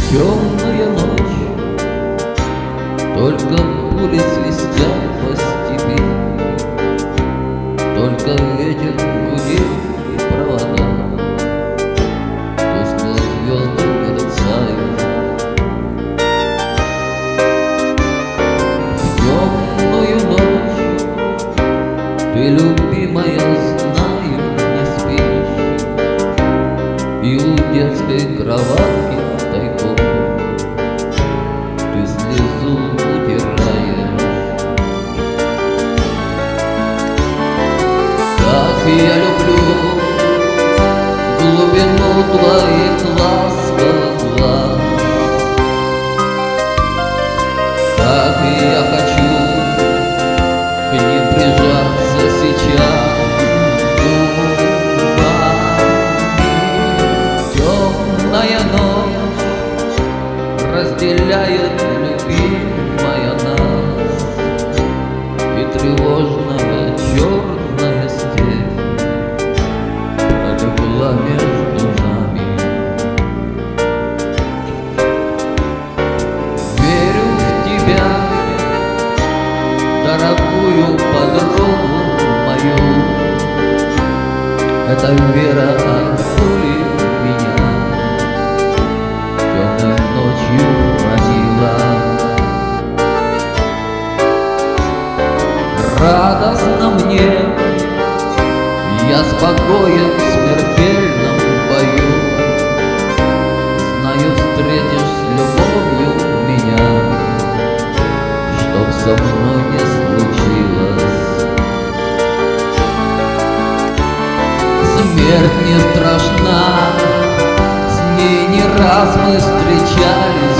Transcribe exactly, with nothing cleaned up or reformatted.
Темная ночь, только пули свистят по степи, только ветер гудит и провода, тускло звезды мерцают. В темную ночь ты, любимая, знаю, не спишь, и у детской кроватки тайком ты слезу утираешь. Как я люблю глубину твоих ласковых глаз, как я хочу к ним прижаться сейчас губами. Темная ночь разделяет, любимая, нас, и тревожная черная степь пролегла между нами. Верю в тебя, дорогую подругу мою, эта вера обдурит меня, темной ночью ранила. Радостно мне, я спокоен в смертельном бою, знаю, встретишь с любовью меня, чтоб со мной не случилось. Смерть не страшна, с ней не раз мы встречались